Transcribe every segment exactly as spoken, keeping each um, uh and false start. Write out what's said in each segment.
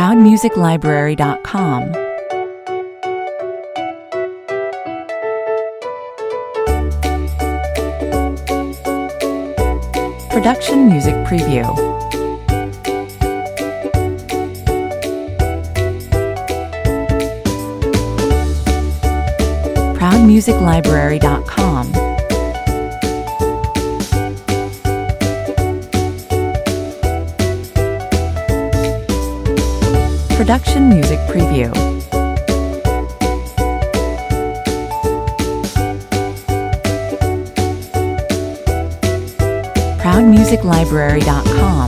proud music library dot com. Production Music Preview. proud music library dot com. Production Music Preview. proud music library dot com.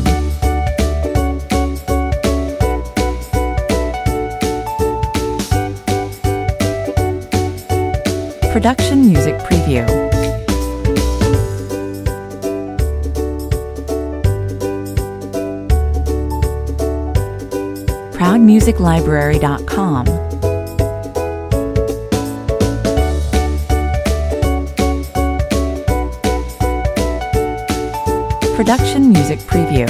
Production Music Preview. proud music library dot com. Production Music Preview.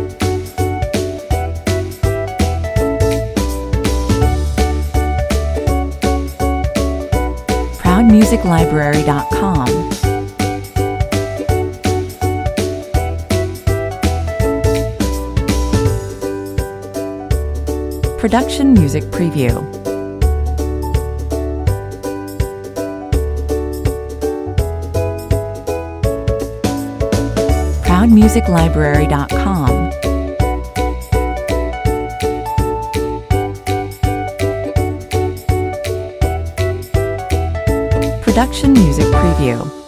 proud music library dot com. Production Music Preview. proud music library dot com. Production Music Preview.